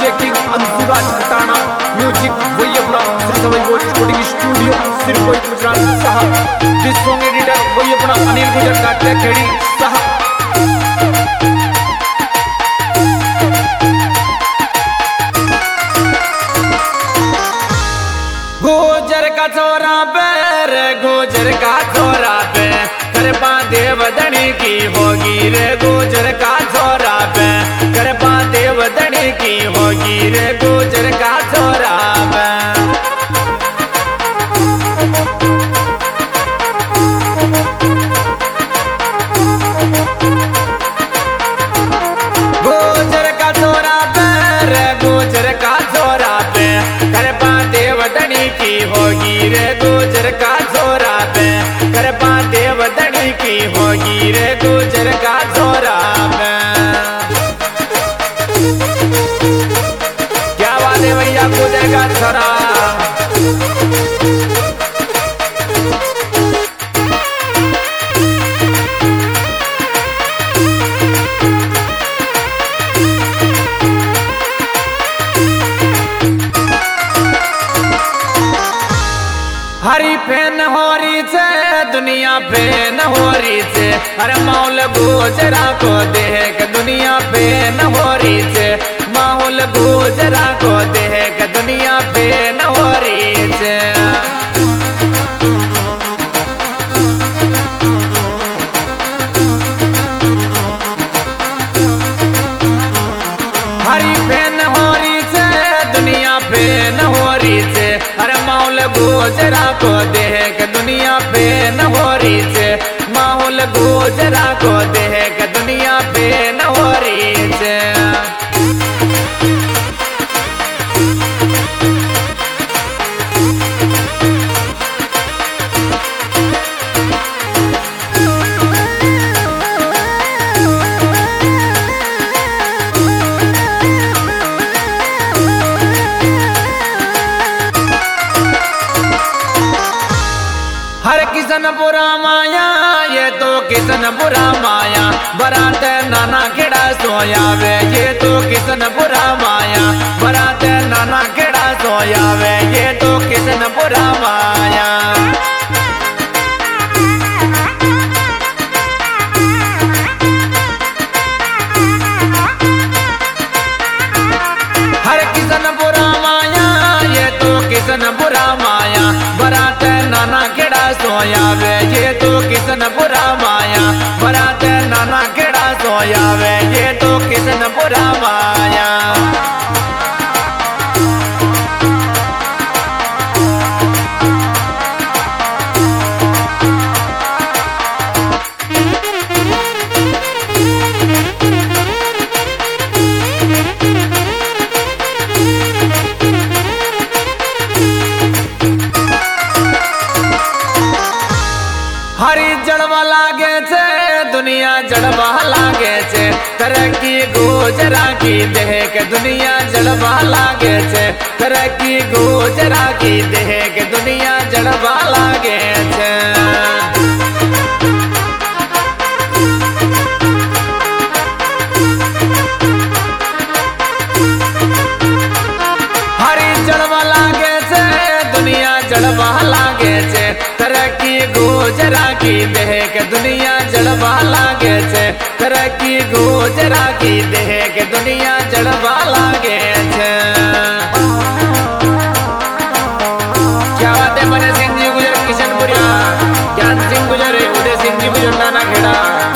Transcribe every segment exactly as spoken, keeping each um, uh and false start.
Checking अंशुराज Khatana, music वही अपना श्री सवाई बोल रिकॉर्डिंग स्टूडियो सिर्फ कोई गुजरात साहब। दिस सॉन्ग एडिटर वही अपना अनिल गुजर काटे खेड़ी साहब। गुजर का छोरा पे रे गुजर का छोरा पे करपा देवदनी की होगी रे गुजर का छोरा पे करपा देवदनी की होगी रे गुजर का छोरा पे। गुजर का छोरा पे रे गुजर का छोरा पे करपा देवदनी की होगी रे गुजर का छोरा पे करपा देवदनी की होगी रे गुजर का छोरा पे। क्या बात है भैया गुजर का छोरा। हरी फैन हो रही से दुनिया फैन हो रही से अरे माहौल गुजरा को देख दुनिया फैन हो रही से माहौल गुजरा को देख दुनिया फैन हो रही से। हरी फैन हो रही से दुनिया फैन हो रही से अरे माहौल गुजरा को देख दुनिया फैन हो रही से माहौल गुजरा को देख दुनिया फैन हो रही से। हर किसन बुरा माया ये तो किसन बुरा माया बरात नाना खेड़ा सोया वे ये तो किसन बुरा माया बरात नाना खेड़ा सोया वे ये तो किसन बुरा माया। हर किसन बुरा माया ये तो किसन बुरा माया बरात नाना खेड़ा सोया वे ये तो किसन बुरा माया बरात नाना खेड़ा सोया वे ये तो किसन बुरा माया। हरी जड़वा लागे छे दुनिया जड़वा लागे छे तरक्की गुजरा की देख दुनिया जड़वा लागे छे तरक्की गुजरा की देख दुनिया जड़वा लागे छे। हरी जड़वा लागे छे दुनिया जड़वा लागे छे तरक्की गुजरा की देख दुनिया जड़वा लागे छे तरक्की गुजरा की देख दुनिया जड़वा लागे छे। क्या बात है बने सिंह जी गुजर किशनपुरिया ज्ञान सिंह गुजर उदय सिंह जी गुजर नाना खेड़ा।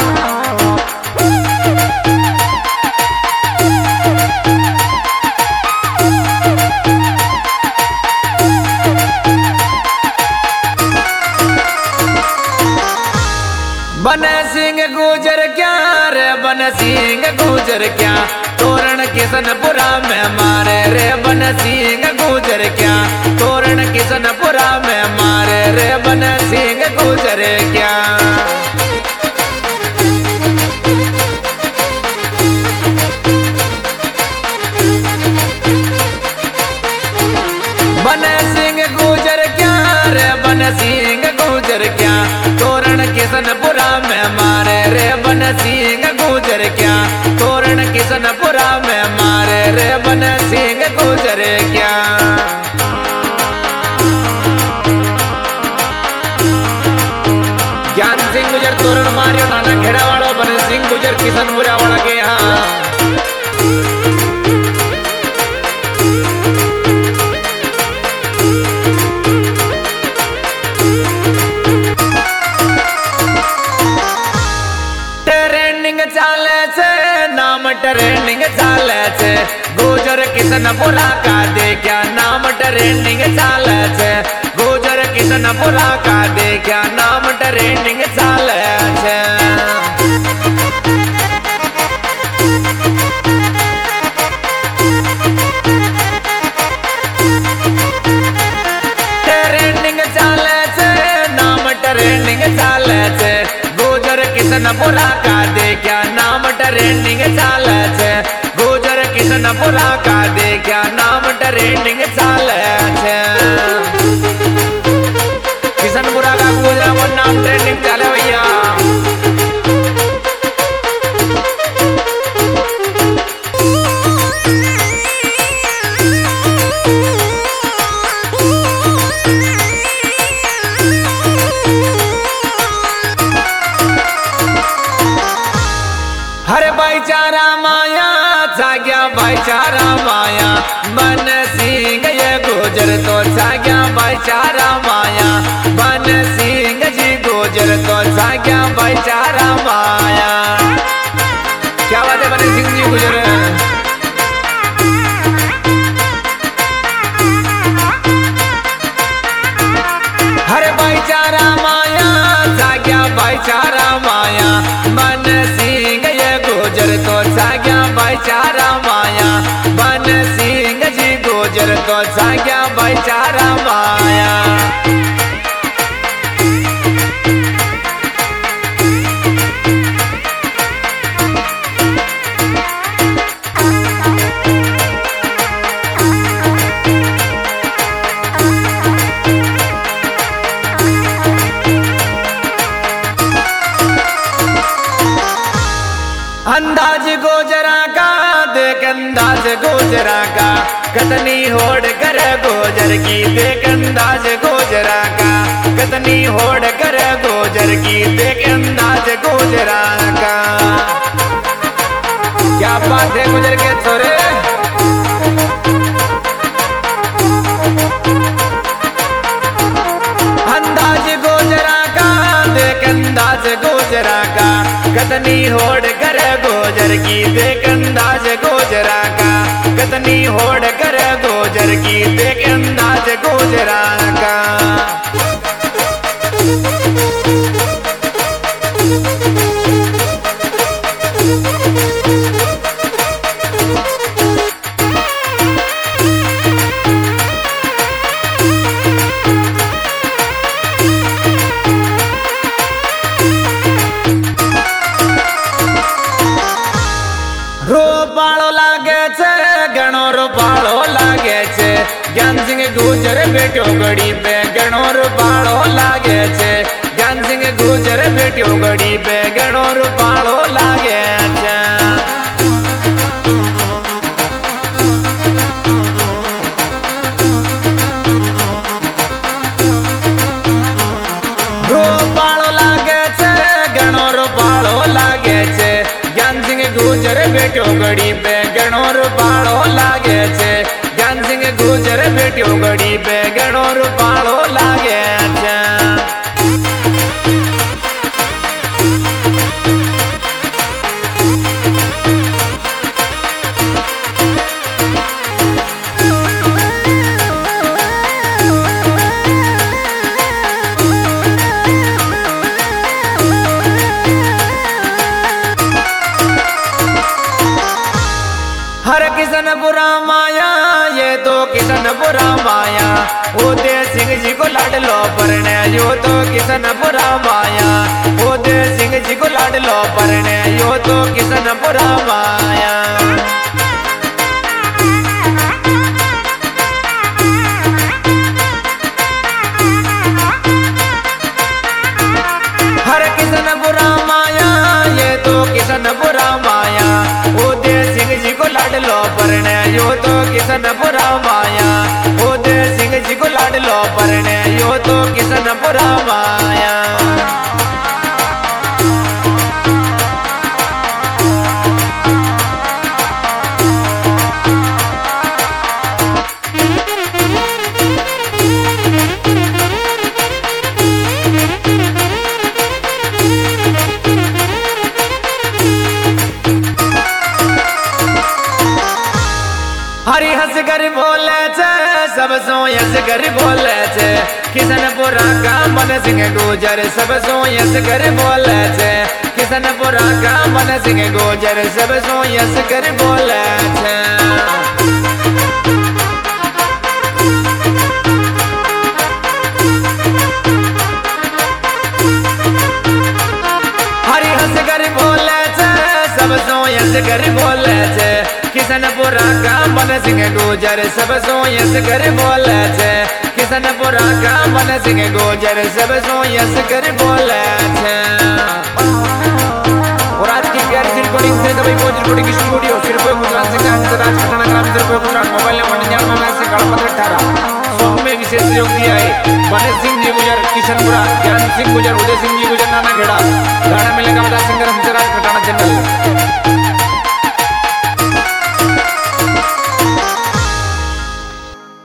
बन सिंह गुजर क्या रे बन सिंह गुजर क्या तोरण किशनपुरा में मारे रे बन सिंह गुजर क्या तोरण किशनपुरा में मारे रे बन सिंह गुजर क्या। बन सिंह गुजर क्या रे बन सिंह गुजर क्या तोरण किशनपुरा में मारे रे बन सिंह गुजर क्या तोरण किशनपुरा में मारे रे बन सिंह गुजर तोरण मारियो नाना घेड़ा वालों बने सिंह गुजर किशनपुरा वाला के यहाँ ट्रेनिंग चाले छे नाम ट्रेनिंग चाले छे गुजर किशनपुरा का दे क्या नाम ट्रेनिंग चाले छे गुजर किशनपुरा का दे क्या नाम ट्रेनिंग चाले छे ट्रेनिंग चाले छे नाम ट्रेनिंग चाले छे गुजर किशनपुरा का दे क्या नाम ट्रेनिंग चाले छे गुजर किशनपुरा का दे क्या नाम ट्रेनिंग चाले छे किशनपुरा का गुजरा वो नाम ट्रेनिंग चाले भैया हरे भाईचारा माया जाग्या भाईचारा माया बन सिंह ये गुजर तो जाग्या भाईचारा माया बन सिंह जी गुजर तो जाग्या भाईचारा माया क्या बात है बन सिंह जी गुजर हरे भाईचारा माया जाग्या भाईचारा माया बन सिंह ये गुजर तो जाग्या भाईचारा माया बन सिंह जी गुजर तो जाग्या भाईचारा माया अंदाज गोजरा का देख अंदाज गोजरा का कतनी होड़ कर गोजर की देख अंदाज गोजरा का कतनी होड़ कर गोजर की देख अंदाज गोजरा का क्या बात है गुजर के छोरे अंदाज गोजरा का देख अंदाज गोजरा का कतनी होड़ कर गोजर की देख अंदाज गोजरा का कतनी होड़ कर गोजर की देख अंदाज गोजरा का रूपालो लागे छे गणो रूपालो लागे छे ज्ञान सिंह गुजर बेटो गड़ी पे गणो रूपालो लागे छे ज्ञान सिंह गुजर बेटो गड़ी पे गणो रूपालो लागे छे रूपालो लागे छे गणो रूपालो लागे छे ज्ञान सिंह गुजर बेटो गड़ी पे गणो रूपालो लागे छे ज्ञान सिंह गुजर बेटो गड़ी पे गणो रूपालो लागे छे हर किशनपुरा माया ये तो किशनपुरा माया उदय सिंह जी को लाडलो परने यो तो किशनपुरा माया उदय सिंह जी को लाडलो परने यो तो किशनपुरा माया हर किशनपुरा माया ये तो किशनपुरा माया उदय सिंह जी को लाडलो परने यो तो किशनपुरा माया उदय सिंह जी को लाडलो परने यो तो किशनपुरा माया सब सोयस कर बोले छे किशनपुरा का मन सिंह गुजर सब सोयस कर बोले छे किशनपुरा का मन सिंह गुजर सब सोयस कर बोले छे। हरी हंस कर बोले छे सब सोयस कर बोले छे किशनपुरा का मन सिंह गुजर सब सोयस कर बोले छे किशनपुरा का मन सिंह गुजर सब सोयस कर बोले छे। और आज की प्यारी सी रिकॉर्डिंग से सभी को रिकॉर्डिंग की स्टूडियो सिर्फ गुजरात से राज घटना ग्राम सिर्फ गुजरात मोबाइल नंबर निन्यानवे से गणपत अठारह सॉन्ग में विशेष सहयोग दिया है बने सिंह जी गुजर किशनपुरा ज्ञान सिंह गुजर उदय सिंह जी गुजर नाना खेड़ा